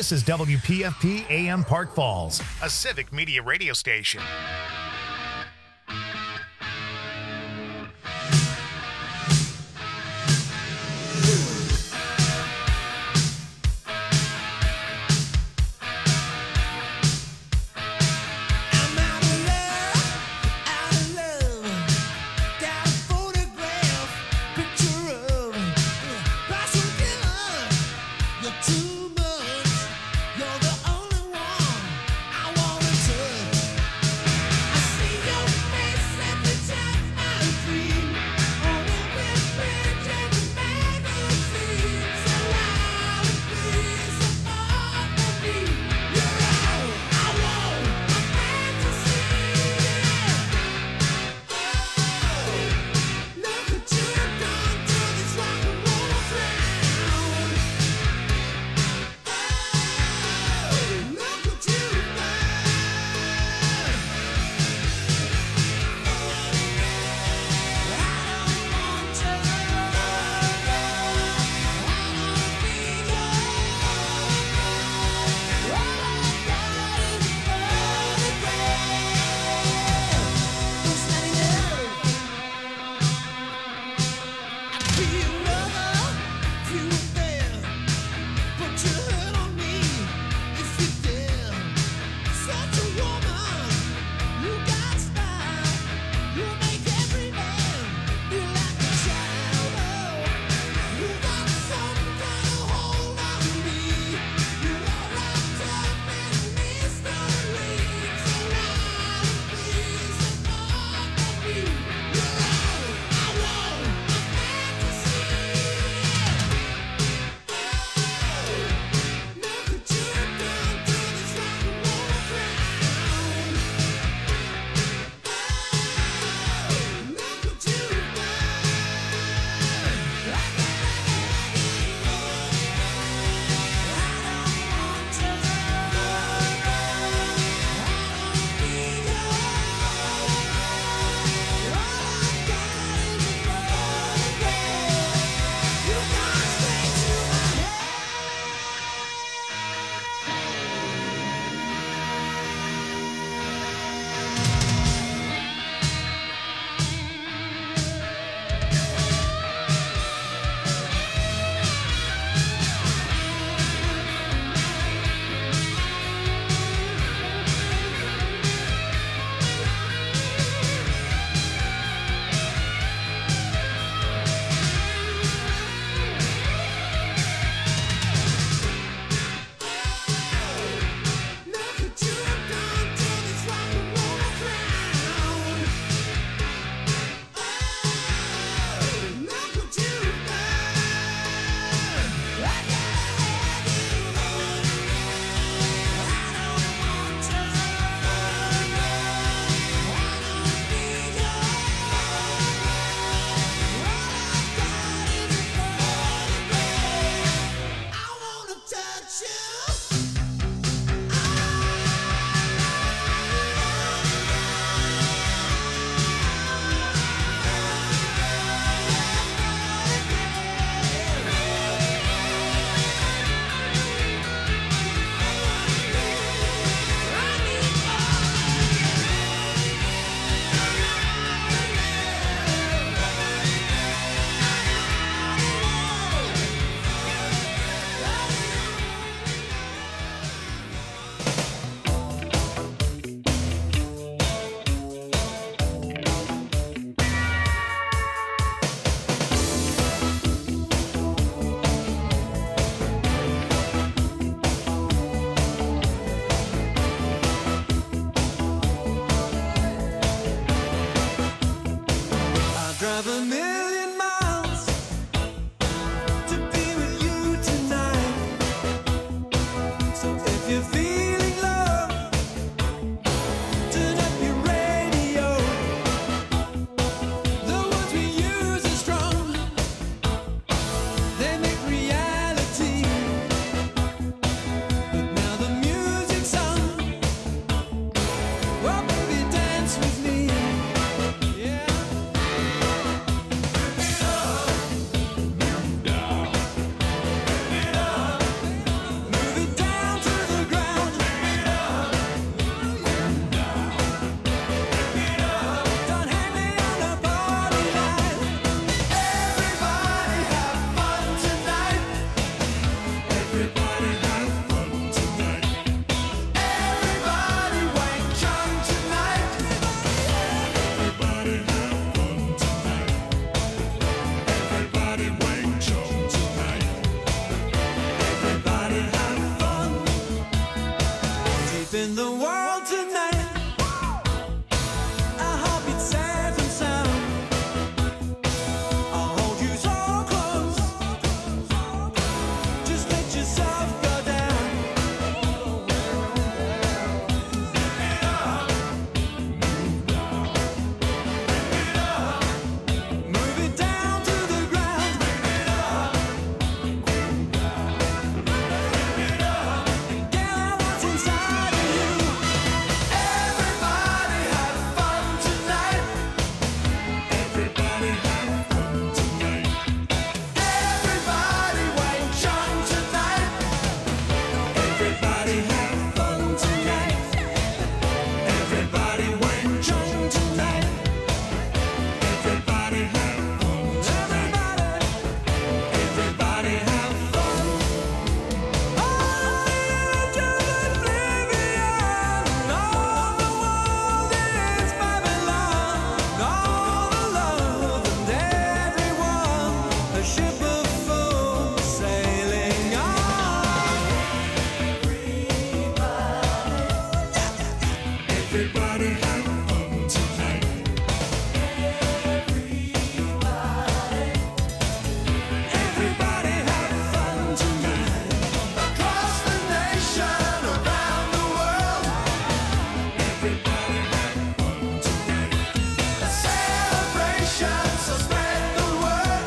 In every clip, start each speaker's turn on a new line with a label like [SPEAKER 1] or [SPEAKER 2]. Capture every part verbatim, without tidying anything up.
[SPEAKER 1] This is W P F P A M Park Falls, a civic media radio station.
[SPEAKER 2] spin the world tonight. I hope it's safe and sound. I'll hold you so close. Just let yourself go down. Bring it up. Bring it up. Move it down to the ground. Bring it up. Bring it up. And get out what's inside of you. Everybody have fun tonight. Everybody have fun tonight. Everybody wine chum tonight. Everybody have fun tonight. Everybody wine chum tonight. Everybody have fun tonight. Everybody have fun. Oh, into oblivion. All the world is Babylon. All the love and everyone. A ship of foam sailing on. Everybody have fun tonight. Everybody have fun tonight. Across the nation, around the world. Everybody have fun tonight. A celebration, so spread the word.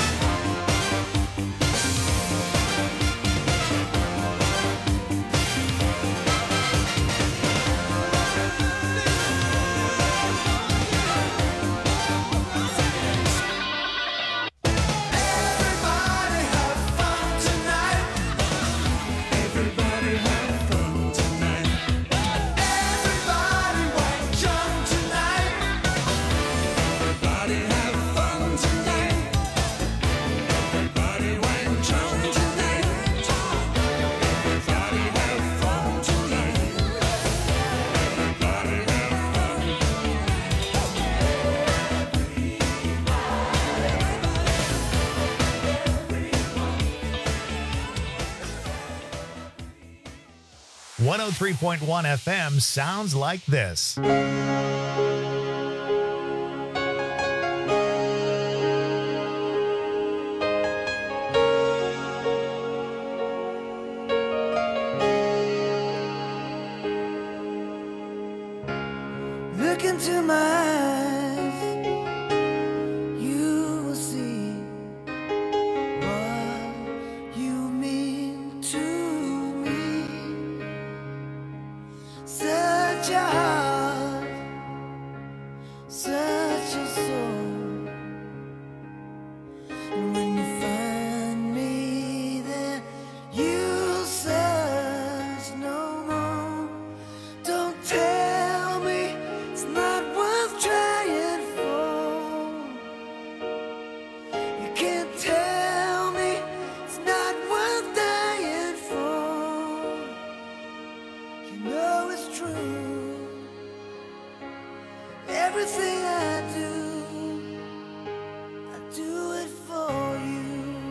[SPEAKER 2] Everybody have fun tonight. Everybody have fun tonight. Everybody wine chum tonight. Everybody have fun tonight. Everybody wine chum tonight. Everybody have fun tonight. Everybody have fun.
[SPEAKER 1] one oh three point one F M sounds like this.
[SPEAKER 2] Look into my eyes, you will see what you mean to me. Such a heart, such a soul. And when you find me there, you'll search no more. Don't tell me it's not worth trying for. You can't tell me it's not worth dying for. You know it's true. Everything I do, I do it for you.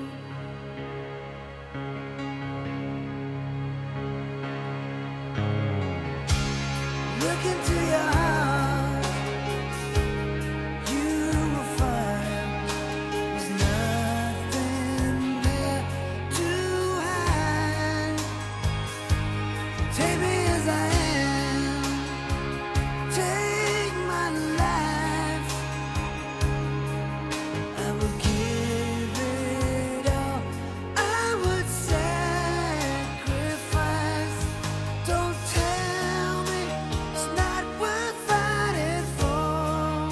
[SPEAKER 2] Look into your heart, you will find there's nothing there to hide. Take me as I am, take my life. I will give it all, I would sacrifice. Don't tell me it's not worth fighting for.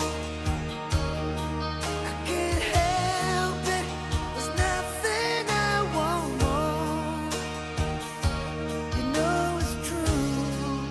[SPEAKER 2] I can't help it, there's nothing I want more. You know it's true.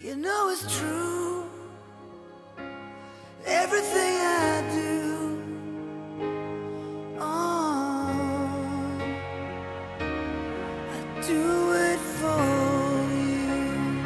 [SPEAKER 2] You know it's true. Everything I do, oh, I do it for you.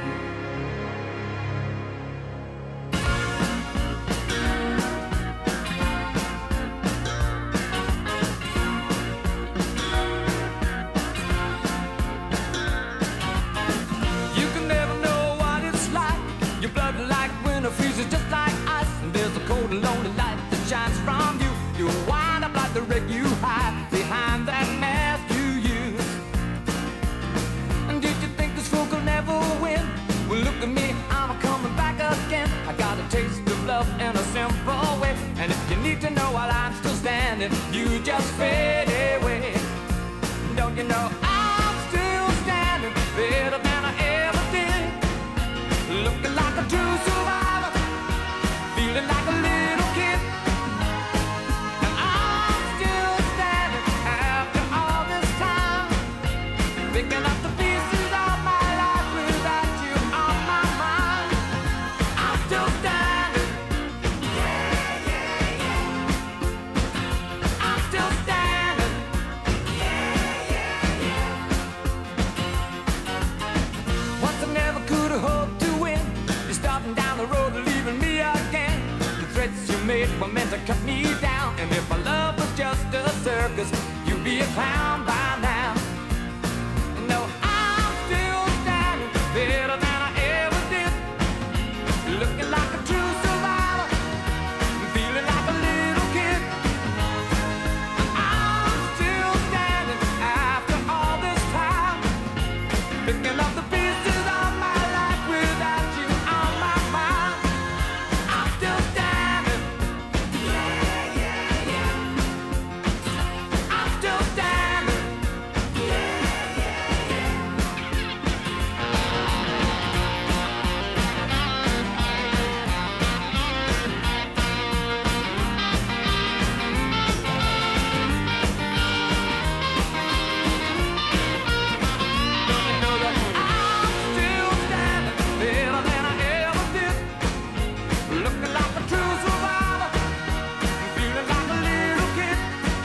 [SPEAKER 3] You can never know what it's like. Your blood like winter freezes just like ice. And there's a cold and lonely light that shines from you. You wind up like the wreck you hide behind that mask you use. And did you think this fool could never win? Well, look at me, I'm coming back again. I got a taste of love in a simple way. And if you need to know while I'm still standing, you just fade away. Don't you know I'm still standing better than I ever did? Looking like a true survivor, feeling like a little kid. And I'm still standing after all this time, picking up the pieces of my life without you on my mind. I'm still standing. Yeah, yeah, yeah. I'm still standing. Yeah, yeah, yeah. Once I never could have hoped to win. You're starting down the road, leaving me again. The threats you made were meant to cut me down. And if my love was just a circus, you'd be a clown by now. No, I'm still standing better than I ever did. Looking like a true survivor, feeling like a little kid. I'm still standing after all this time, picking up the pieces of my life without you on my mind. I'm still standing. Yeah, yeah, yeah. I'm still standing. Yeah, yeah, yeah. Don't you know that I'm still standing better than I ever did? Looking like a true survivor, feeling like a little kid.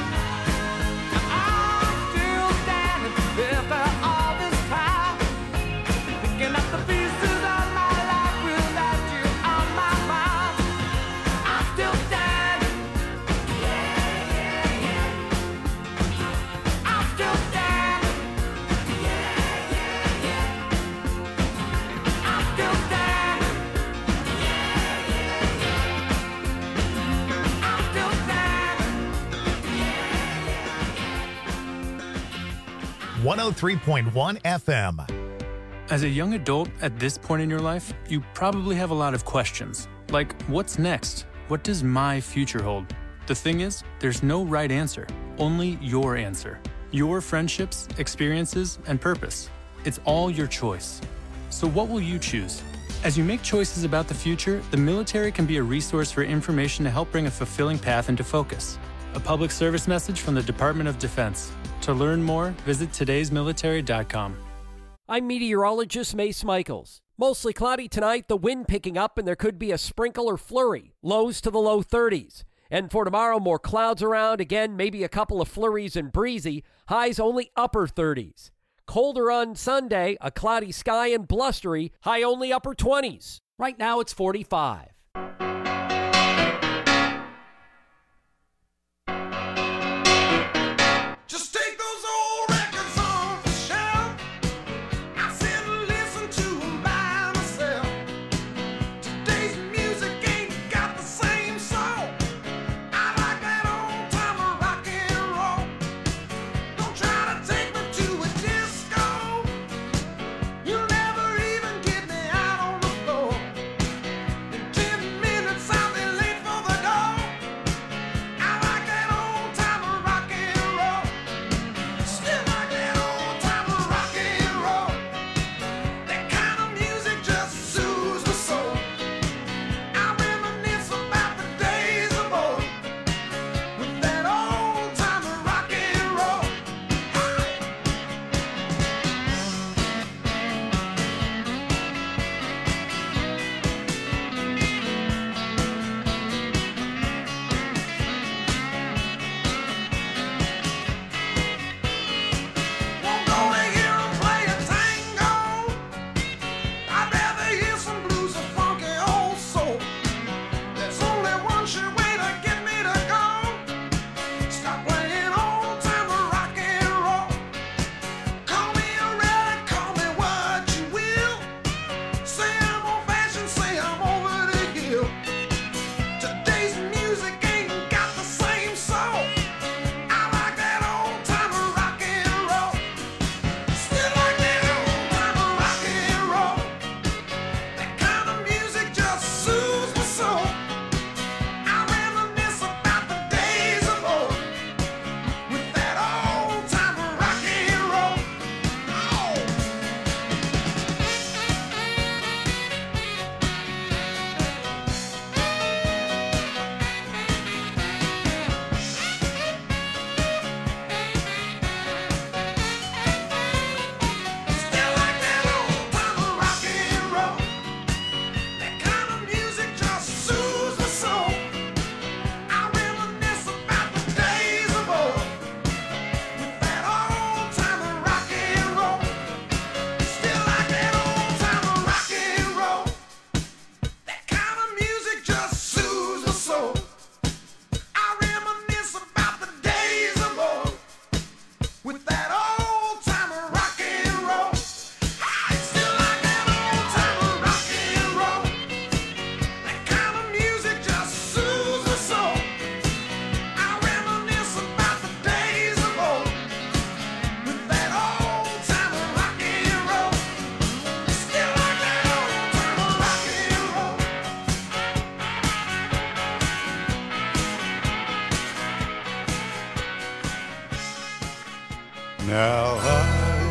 [SPEAKER 3] I'm still standing after all this time, picking up the pieces of my life without you on my mind. I'm still standing. Yeah, yeah, yeah. I'm still standing. Yeah, yeah, yeah. I'm still standing. Yeah, yeah, yeah. I'm still standing.
[SPEAKER 1] one oh three point one F M.
[SPEAKER 4] As a young adult at this point in your life, you probably have a lot of questions. Like, what's next? What does my future hold? The thing is, there's no right answer, only your answer. Your friendships, experiences, and purpose. It's all your choice. So what will you choose? As you make choices about the future, the military can be a resource for information to help bring a fulfilling path into focus. A public service message from the Department of Defense. To learn more, visit todays military dot com.
[SPEAKER 5] I'm meteorologist Mace Michaels. Mostly cloudy tonight, the wind picking up, and there could be a sprinkle or flurry. Lows to the low thirties. And for tomorrow, more clouds around. Again, maybe a couple of flurries and breezy. Highs only upper thirties. Colder on Sunday, a cloudy sky and blustery. High only upper twenties. Right now, it's forty-five.
[SPEAKER 2] Just take those old records off the shelf. I sit and listen to them by myself. Today's music ain't got the same soul. I like that old time rock and roll. Don't try to take me to a disco. You'll never even get me out on the floor.
[SPEAKER 6] Now I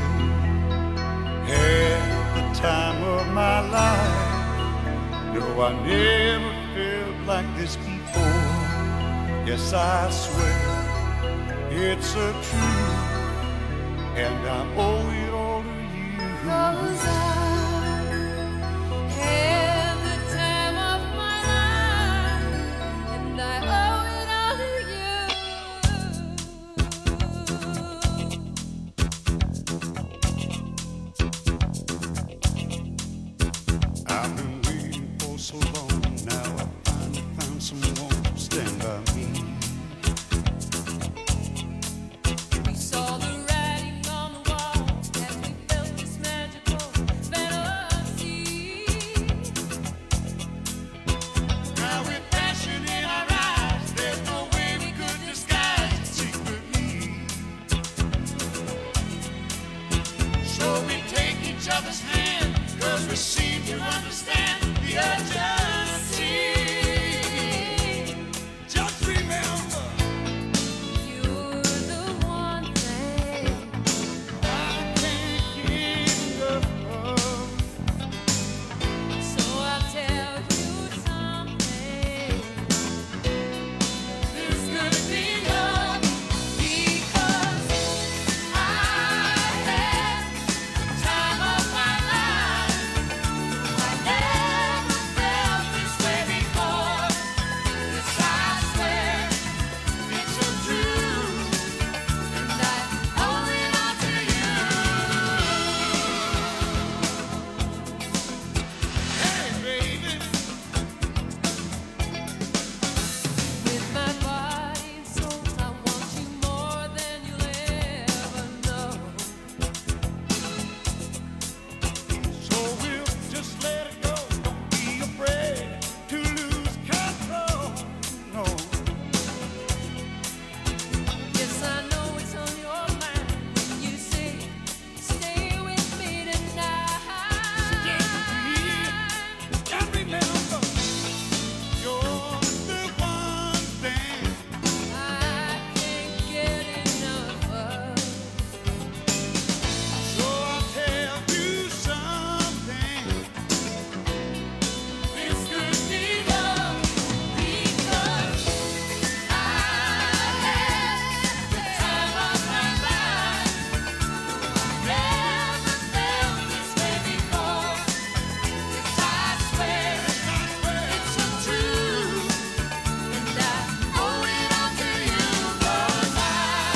[SPEAKER 6] had the time of my life. No, I never felt like this before. Yes, I swear it's a truth, and I owe it all to you. 'Cause I had the time of my life, and I owe it all to you. I've been waiting for so long now. I finally found someone to stand by me. We saw the writing on the wall as we felt this magical fantasy. Now with passion in our eyes, there's no way we could disguise it secretly. So we take each other's hand, 'cause we seem to understand the urgency. Just remember, you're the one thing I can't get enough of. So I'll tell you something. This could be love, because I had the time of my life. I never felt this way before. Yes, I swear it's a truth, and I owe it all to you. Hey, baby. With my body and soul, I want you more than you'll ever know. So we'll just let it go. Don't be afraid to lose control. No. Yes, I know it's on your mind when you say, stay with me tonight. Stay with me. And remember, you're the one thing I can't get enough of. So I'll tell you something. This could be love, because I had the time of my life. Never felt this way before. Yes, I swear it's a truth, and I owe it all to you. 'Cause I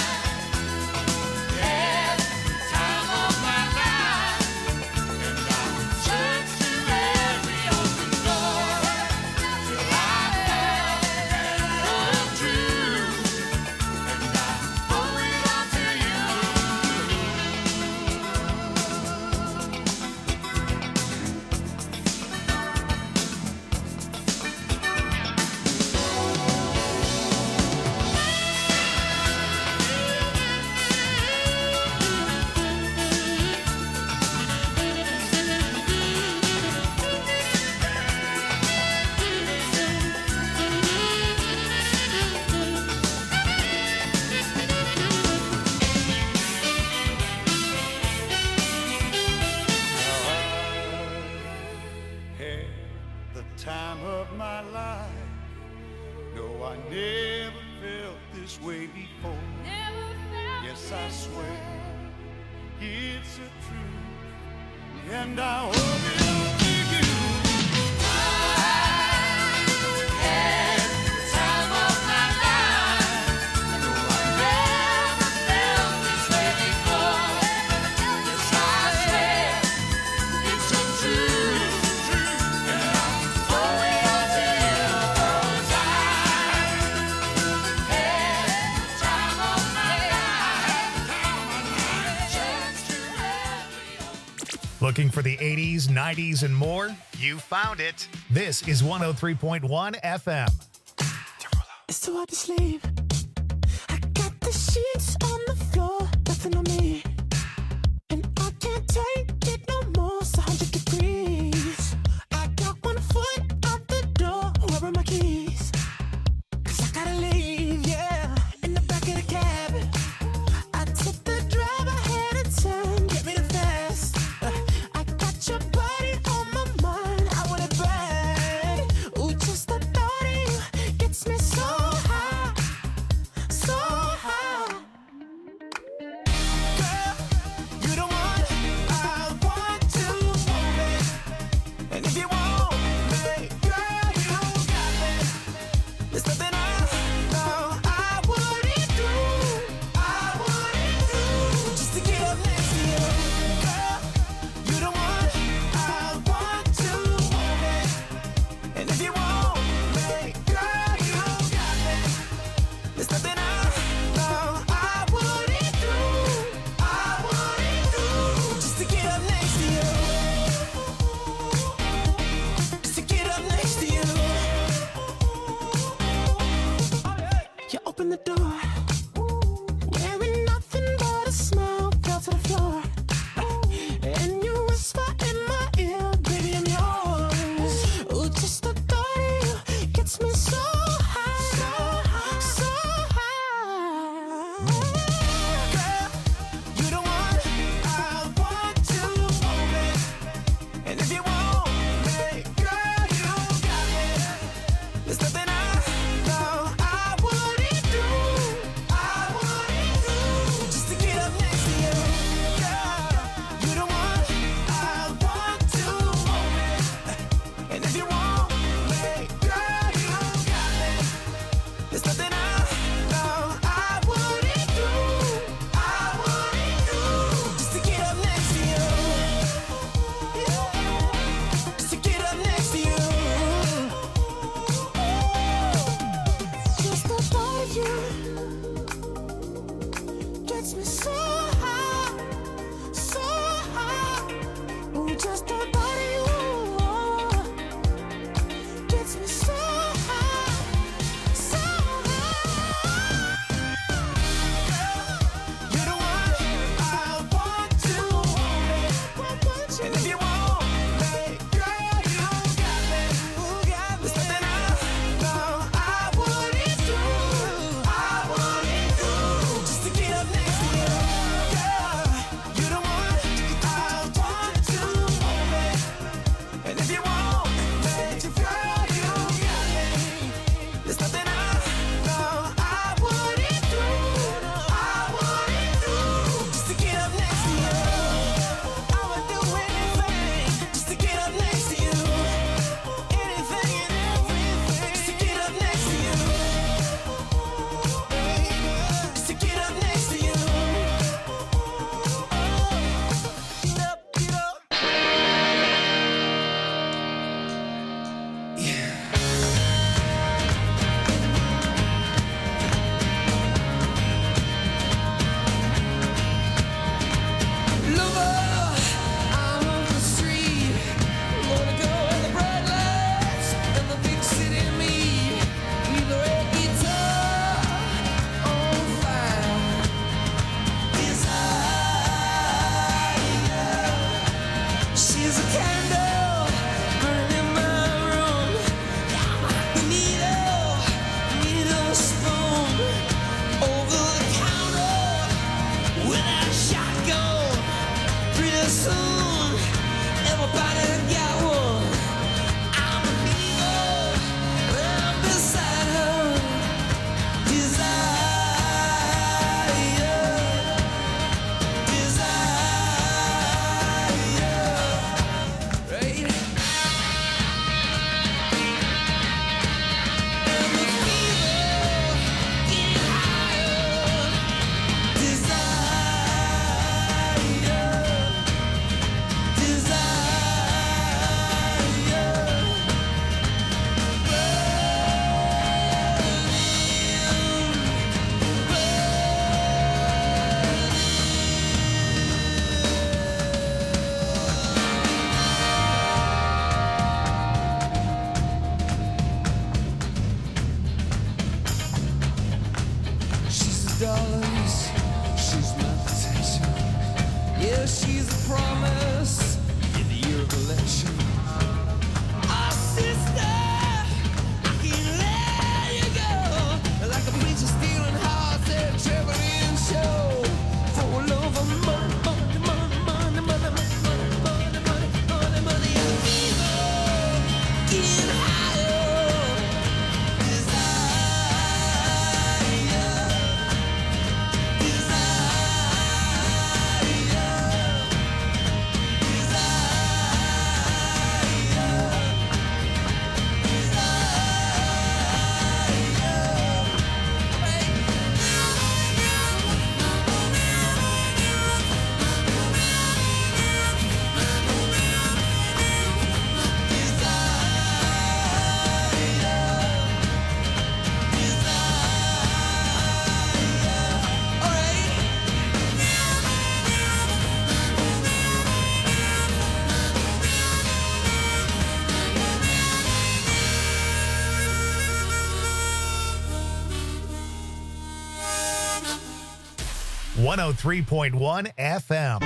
[SPEAKER 6] had the time of my life, and I searched through every open door till I found the truth, and I owe it all to you. Had the time of my life. No, I never felt this way before. Yes, I swear it's a truth, and I owe it all to you. I had the time of my life. No, I never felt this way before. Yes, I swear it's a truth, and I owe it all to you. 'Cause I had the time of my life. Changed to every
[SPEAKER 1] Looking for the eighties, nineties, and more? You found it. This is one oh three point one F M.
[SPEAKER 7] It's too hard to sleep. I got the sheets on the floor, nothing on me. And I can't take it no more, it's one hundred degrees. I got one foot out the door, where are my keys? 'Cause I gotta leave, yeah, in the back of the cab. I took the driver Just about you gets me so high, so high. You're the one I want to hold, and if you want me, girl, you got me. There's nothing I know I wouldn't do, I wouldn't do just to get up next to you. Girl, you're the one I want to hold, and if you want me, girl, you got me. There's nothing I know I wouldn't do, I wouldn't do just to get up next to you. I would do anything just to get up next to you. Anything and everything just to get up next to you. Just to get up next to you. Get up, get up. Lover, I'm on the street. Wanna go where the bright lights and the big city meet. Leave the red guitar on fire. Desire, she's a candle burning in my room. The needle, needle spoon over the counter with a shotgun. Pretty soon, everybody got one. I'm a needle, I'm beside her. Desire, desire, right? And the fever getting higher. Desire, she's the dollars, she's my potential. Yeah, she's a promise in the year of election. Oh, sister, I can't let you go. Like a preacher stealing hearts at a traveling show. For love of money, money, money, money, money, money, money, money, money, money, and fever getting higher.
[SPEAKER 1] one oh three point one F M.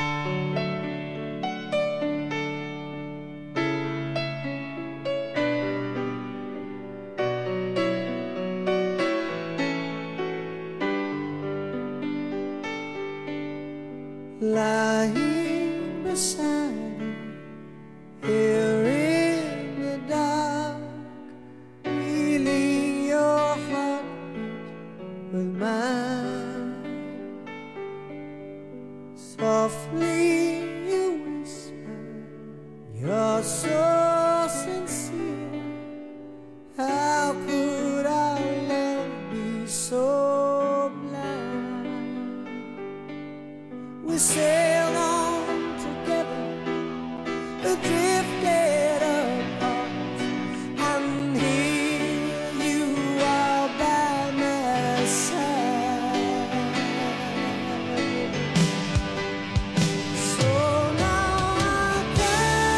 [SPEAKER 7] Lying beside you here in the dark, feeling your heartbeat with mine. Softly you whisper, you're so sincere. How could our love be so blind? We sailed on together, drifted apart, and here you are by my side. So now I can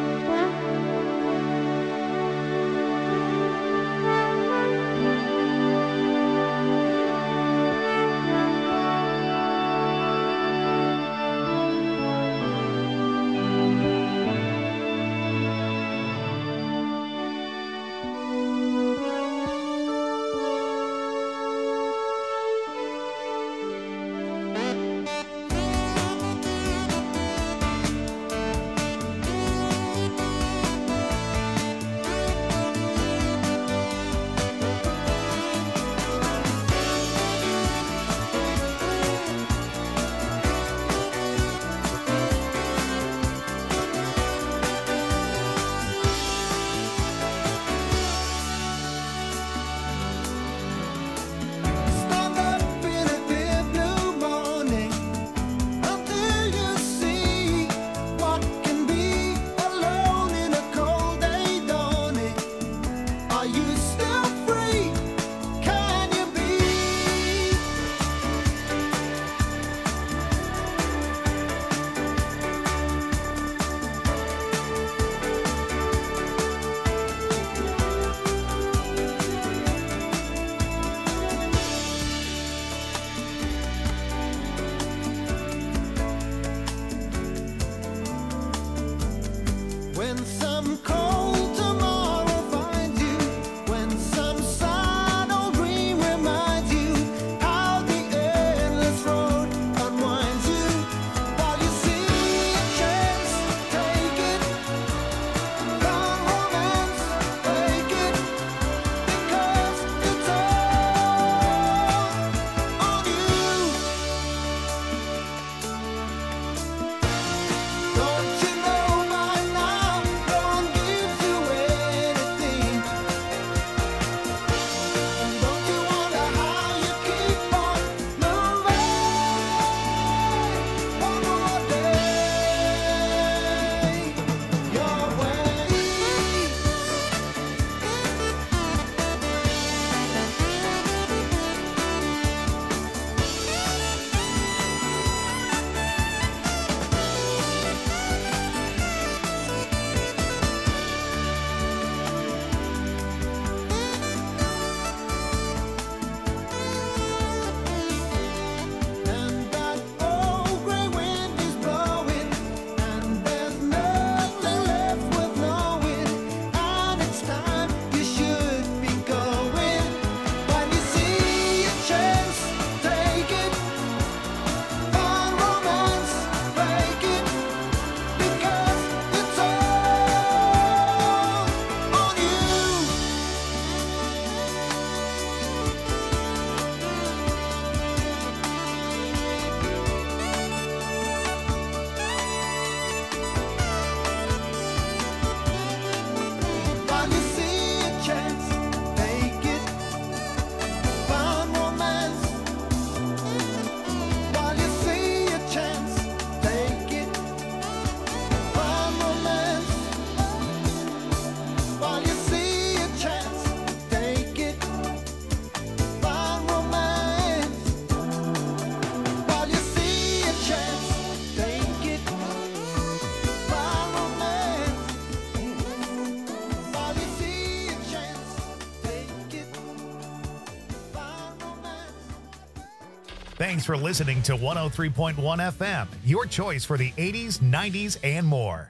[SPEAKER 1] Thanks for listening to one oh three point one F M, your choice for the eighties, nineties, and more.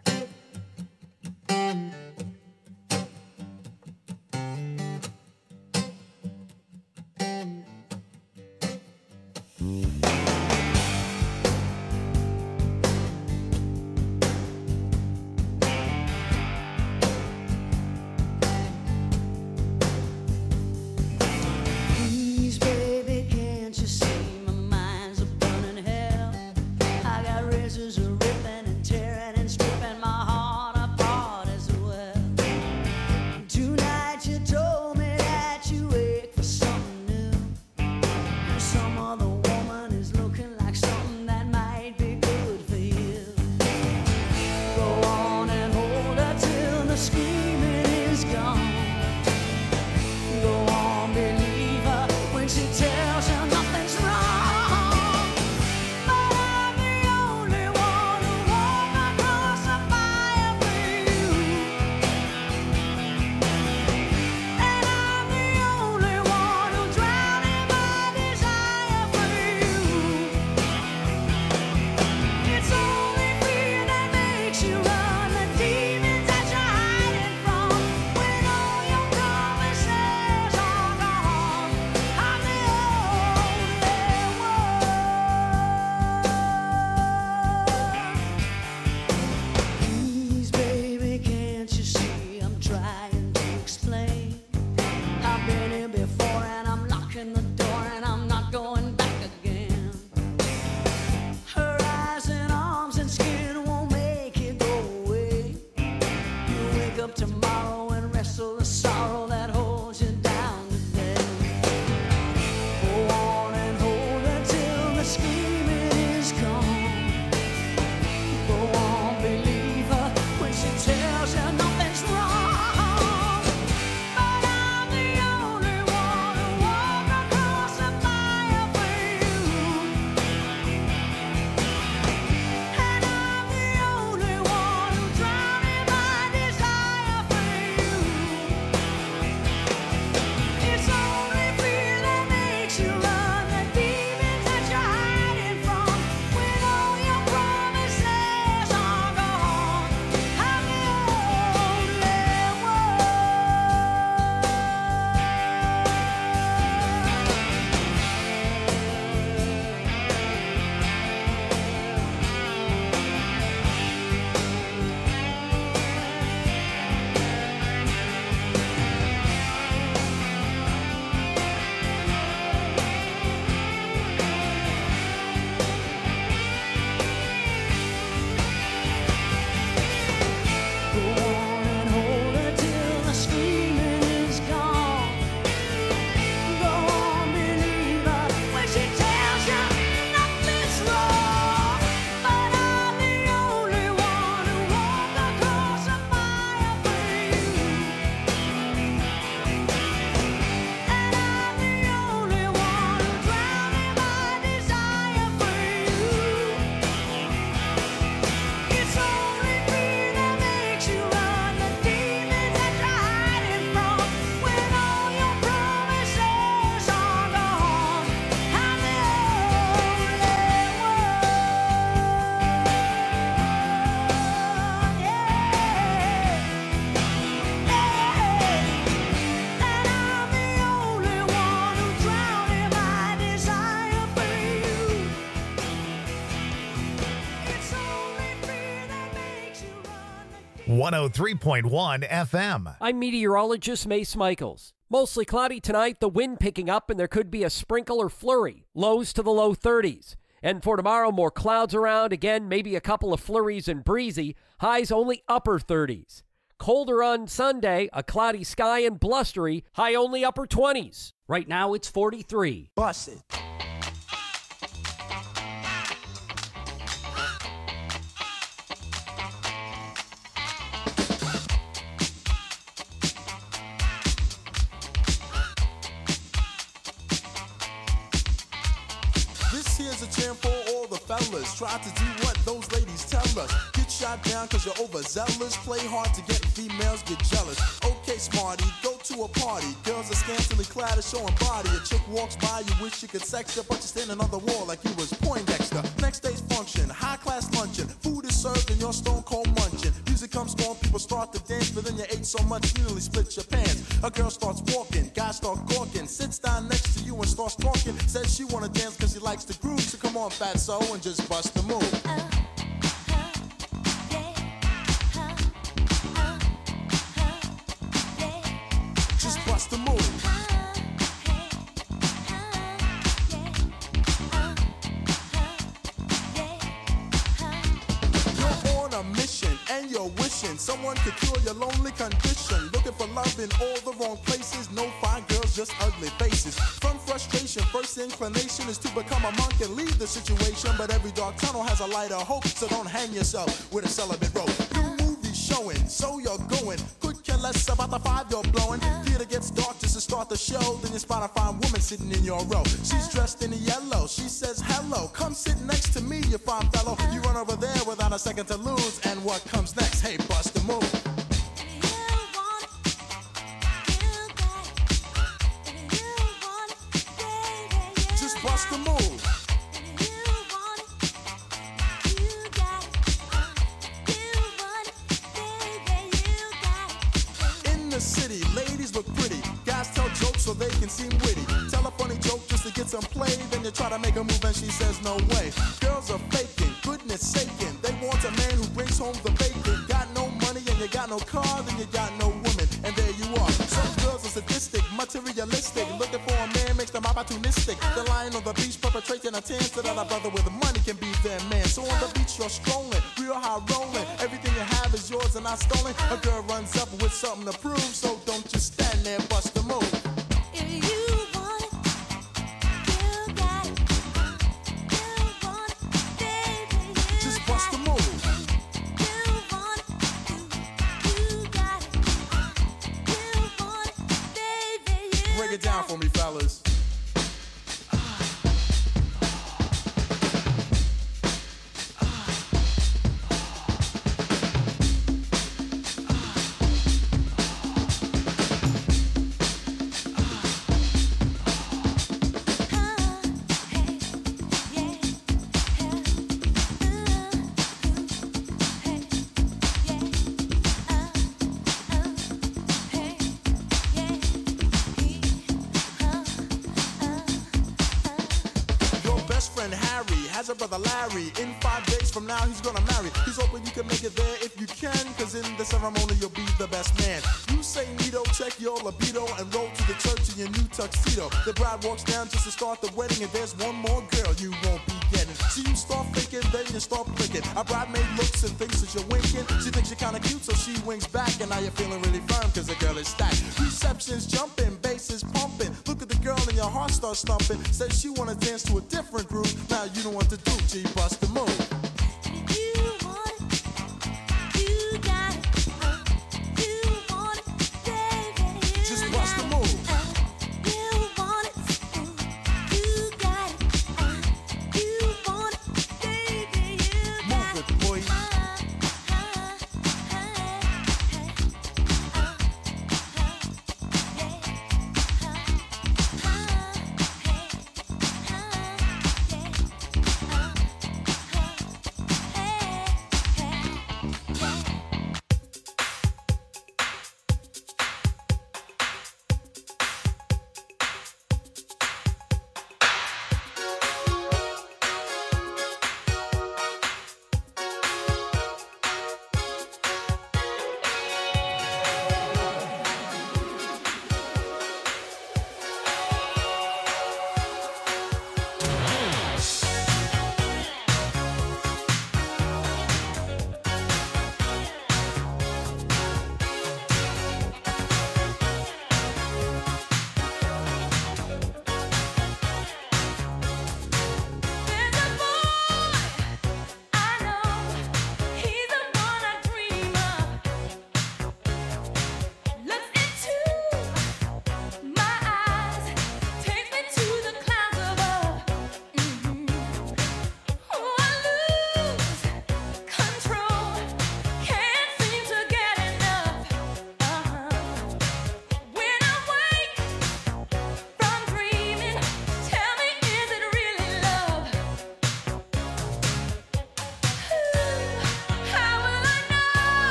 [SPEAKER 8] Please, baby, can't you see my mind's a burning hell? I got razors ripping and tearing and stripping. up tomorrow and wrestle the sorrow that holds you down today. Go on and hold her till the screaming is gone. Go on, believe her when she tells you nothing's wrong. But I'm the only one who walk across the fire for you. And I'm the only one who drowned in my desire for you. It's only fear that makes you run, the demons that you're hiding from. When all your promises are gone, I'm the only one. Go on and hold her till the screaming is gone. Go on, believe her when she tells you nothing's wrong. But I'm the only one who walked across the fire for you. And I'm the only one who drowned in my desire for you. It's only fear that makes you run, the demons that you're hiding from. When all your promises are gone, I'm the only one. Yeah, and I'm the only one who drowned in my desire for you. It's only fear that makes you run.
[SPEAKER 1] one oh three point one F M.
[SPEAKER 5] I'm meteorologist Mace Michaels. Mostly cloudy tonight, the wind picking up, and there could be a sprinkle or flurry. Lows to the low thirties. And for tomorrow, more clouds around. Again, maybe a couple of flurries and breezy. Highs only upper thirties. Colder on Sunday, a cloudy sky and blustery. High only upper twenties. Right now, it's forty-three.
[SPEAKER 9] Bust it. This here's a jam for all the fellas. Try to do what those ladies tell us. Get shot down cause you're overzealous. Play hard to get females, get jealous. Okay, smarty, go to a party. Girls are scantily clad and showing body. A chick walks by, you wish you could sex her, but you're standing on the wall like you was Poindexter. Next day's function, high class luncheon. Food is served and you're stone cold munching. Music comes on, people start to dance, but then you ate so much you nearly split your pants. A girl starts walking, guys start gawking, sits down next to you and starts talking. Says she wanna dance cause she likes the groove, so come on fatso and just bust the move. Just bust the move. You're on a mission and you're wishing someone could cure your lonely condition. Looking for love in all the wrong places. No fine girls, just ugly faces. From frustration, first inclination is to become a monk and leave the situation. But every dark tunnel has a light of hope, so don't hang yourself with a celibate rope. New movies showing, so you're going. Could care less about the five you're blowing. Theater gets dark just to start the show. Then you spot a fine woman sitting in your row. She's dressed in yellow. She says hello. Come sit next to me, you fine fellow. You run over there without a second to lose. And what comes next? Hey, bust the move. Just bust the move. In the city, ladies look pretty. Guys tell jokes so they can seem witty. Tell a funny joke just to get some play. Then you try to make a move and she says no way. Girls are faking, goodness saking. They want a man who brings home the bacon. Got no money and you got no car, then you got no woman. And there you are. Some girls are sadistic, materialistic. Looking for a man makes them opportunistic. They're lying on the beach perpetrating a tan so that a brother with money can be their man. So on the beach you're strolling, real high rolling. Everything you have is yours and not stolen. A girl runs up with something to prove, so don't just stand there, bust the move.
[SPEAKER 7] If you want it, you got it. You want it, baby, you
[SPEAKER 9] Just
[SPEAKER 7] got
[SPEAKER 9] bust the
[SPEAKER 7] it.
[SPEAKER 9] move.
[SPEAKER 7] You want it, you, you got it. You want it, baby, you
[SPEAKER 9] Break it down
[SPEAKER 7] got
[SPEAKER 9] for me, fellas. Your best friend Harry has a brother Larry. In five days from now, he's gonna marry. He's hoping you can make it there if you can, cause in the ceremony, you'll be the best man. You say Nito, check your libido, and roll to the church in your new tuxedo. The bride walks down just to start the wedding, and there's one more girl you won't be getting. So you start thinking, then you start flicking. A bridemaid looks and thinks that you're winking. She thinks you're kinda cute, so she winks back, and now you're feeling really firm, cause the girl is stacked. Reception's jumping, bass is pumping. Look at the girl and your heart starts thumping. Says she wanna dance to a different groove. Now you know what to do, G, bust the move.
[SPEAKER 7] it. You want it, you got it. Uh, you want it, baby, you
[SPEAKER 9] Just
[SPEAKER 7] got
[SPEAKER 9] bust the
[SPEAKER 7] it.
[SPEAKER 9] move.
[SPEAKER 7] Uh, you want it, ooh, you got it. Uh, you want it, baby, you got
[SPEAKER 9] Move
[SPEAKER 7] it.
[SPEAKER 9] it, boy.
[SPEAKER 7] Uh, uh, uh, uh, uh, yeah. Uh, uh, uh, yeah. Uh, uh,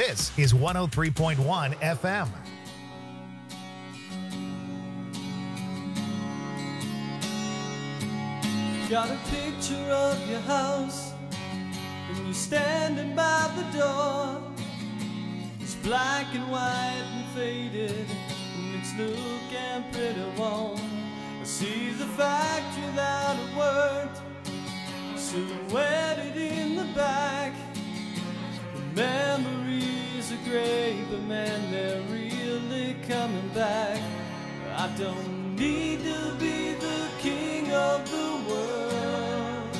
[SPEAKER 1] This is one oh three point one F M.
[SPEAKER 8] Got a picture of your house, and you standing by the door. It's black and white and faded, and it's looking pretty warm. I see the factory that it worked, silhouetted in the back. The memories are great, but man, they're really coming back. I don't need to be the king of the world,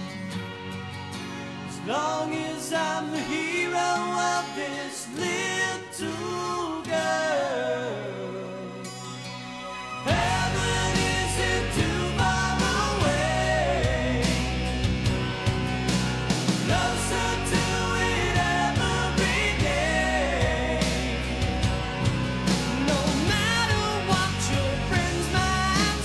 [SPEAKER 8] as long as I'm the hero of this little girl. Heaven isn't too far away, closer to it every day. No matter what your friends might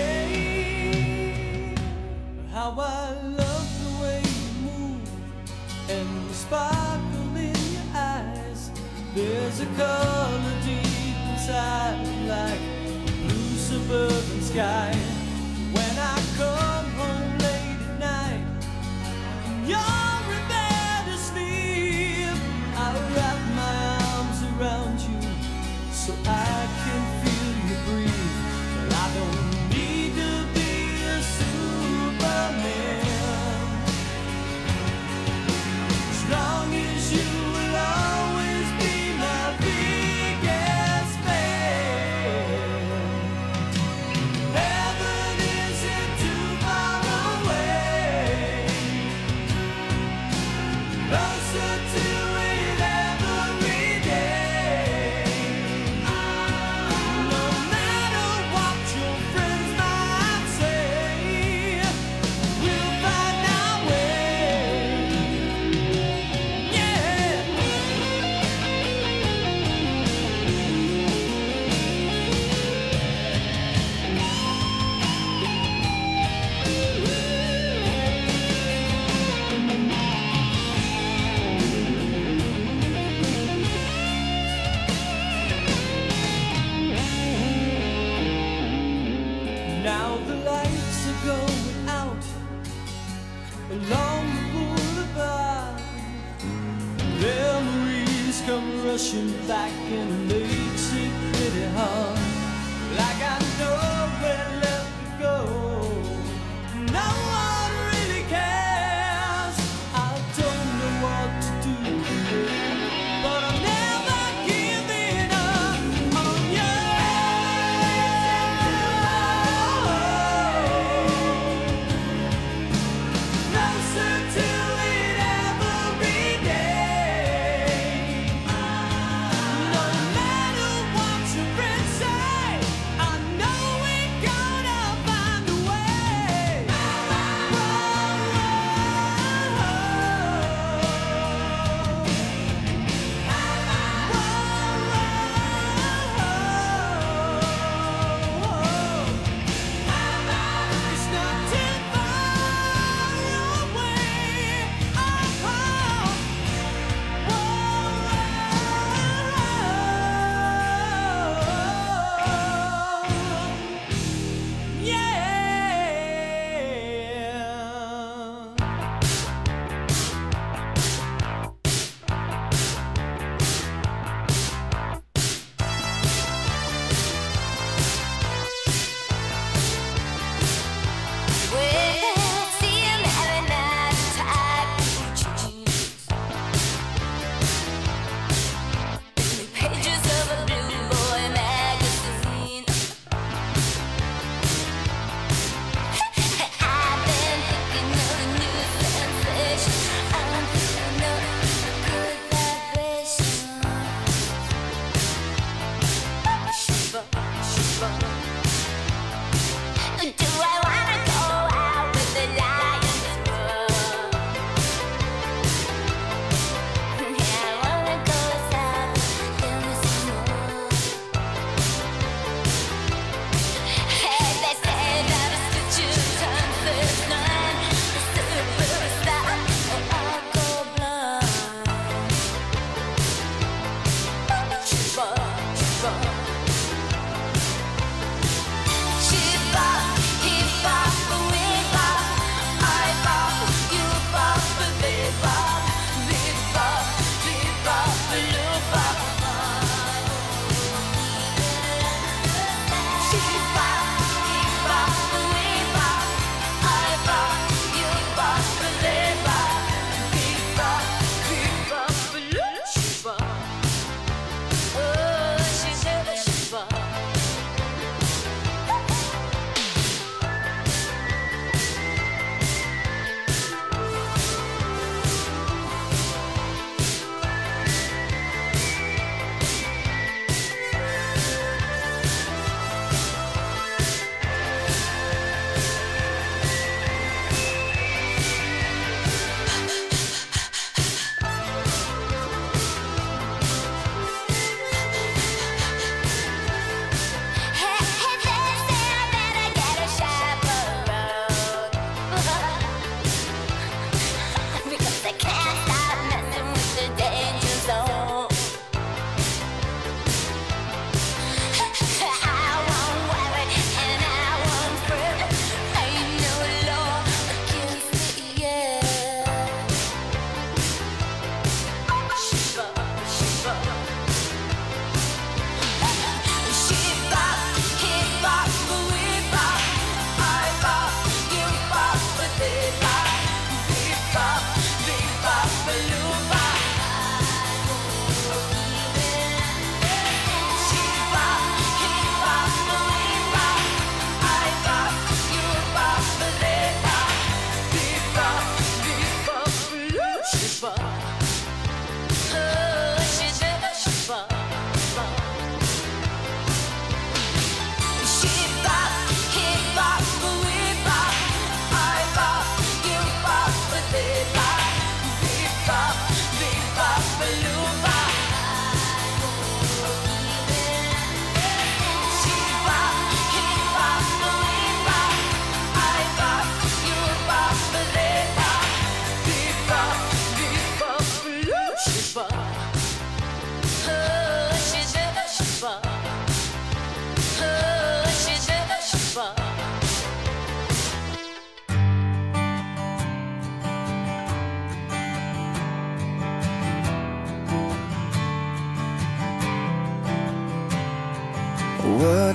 [SPEAKER 8] say, how I love the way you move and the sparkle in your eyes. There's a color deep inside, like a blue suburban sky. When I come home late at night, you're in bed asleep, I wrap my arms around you so I can feel you breathe. But I don't need to be a Superman, as long as you will always be my biggest fan. Heaven isn't too far away, closer to it every day. No matter what your friends might say, we'll find our way. Yeah. Now the lights are going out along the boulevard. Memories come rushing back and makes it pretty hard. Like I know where left to go. No one really cares. I don't know what to do, but I'm never giving up on you. Closer to it every day. No matter what your friends say, I know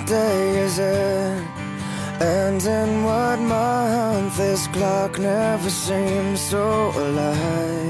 [SPEAKER 10] day is it? And in what month? This clock never seems so alive.